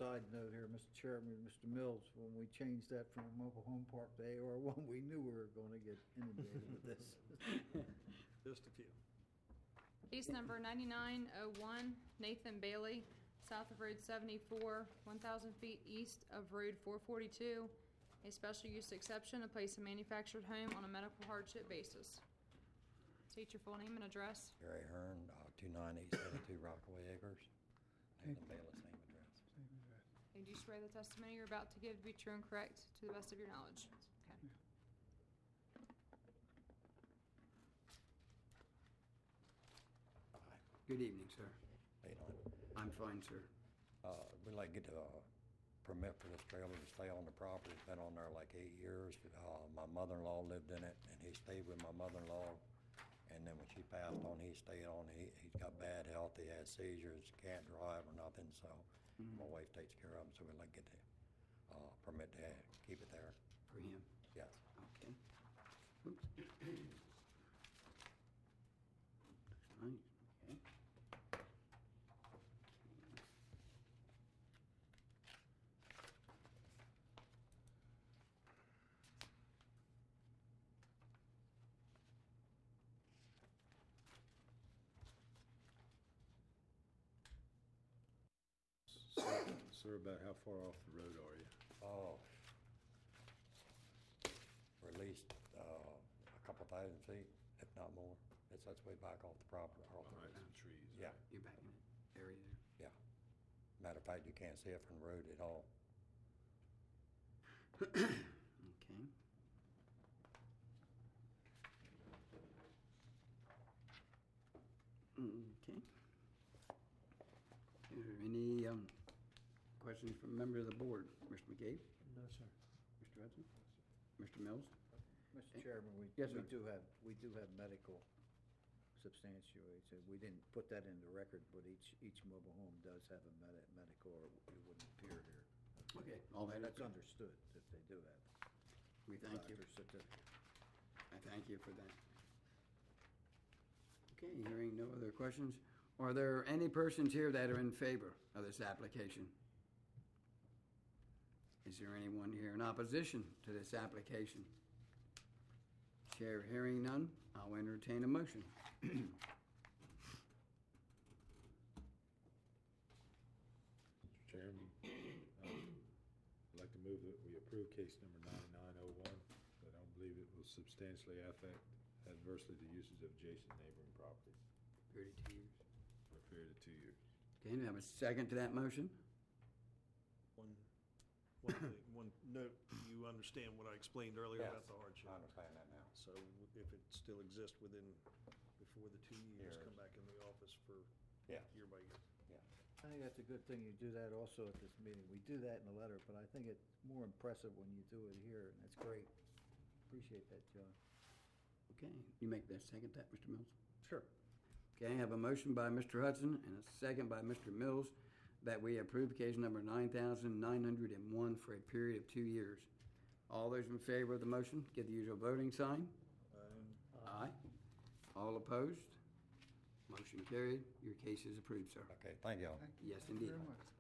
side note here, Mr. Chairman, Mr. Mills, when we changed that from a mobile home park to AR1, we knew we were going to get inundated with this. Just a few. Case number 9901, Nathan Bailey, south of Road 74, 1,000 feet east of Road 442. A special use exception to place a manufactured home on a medical hardship basis. State your full name and address. Gary Hearn, 29872 Rockaway Acres. Nathan Bailey, same address. And do you swear the testimony you're about to give to be true and correct to the best of your knowledge? Okay. Hi. Good evening, sir. How you doing? I'm fine, sir. We'd like to get a permit for this trailer to stay on the property. It's been on there like 8 years. My mother-in-law lived in it, and he stayed with my mother-in-law. And then when she passed on, he stayed on. He's got bad health. He has seizures, can't drive or nothing. So my wife takes care of him. So we'd like to get the permit to keep it there. For him? Yes. Okay. Oops. Right, okay. Sir, about how far off the road are you? Oh, for at least a couple thousand feet, if not more. That's way back off the property. Off the All right, road. some trees. Yeah, You're back in that area there? yeah. Matter of fact, you can't see it from the road at all. Okay. Okay. Is there any questions from a member of the board? Mr. McCabe? No, sir. Mr. Hudson? Mr. Mills? Mr. Chairman, we Yes, sir. we do have medical substantiation. We didn't put that in the record, but each mobile home does have a medical, or it wouldn't appear here. Okay, all that is That's good. understood that they do have. We thank you. Doctor's certificate. I thank you for that. Okay, hearing no other questions, are there any persons here that are in favor of this application? Is there anyone here in opposition to this application? Chair hearing none, I'll entertain a motion. Mr. Chairman, I'd like to move that we approve case number 9901. I don't believe it will substantially affect adversely the uses of adjacent neighboring properties 32 years. for a period of 2 years. Okay, do I have a second to that motion? One note, you understand what I explained earlier about Yes, the hardship. I understand that now. So if it still exists before the 2 years, Years. come back in the office for Yeah. year by year. Yeah. I think that's a good thing you do that also at this meeting. We do that in the letter, but I think it's more impressive when you do it here, and that's great. Appreciate that, John. Okay, you make that second, that, Mr. Mills? Sure. Okay, I have a motion by Mr. Hudson and a second by Mr. Mills that we approve case number 9,901 for a period of 2 years. All those in favor of the motion, give the usual voting sign. Aye. All opposed? Motion carried. Your case is approved, sir. Okay, thank y'all. Yes, indeed. Very much.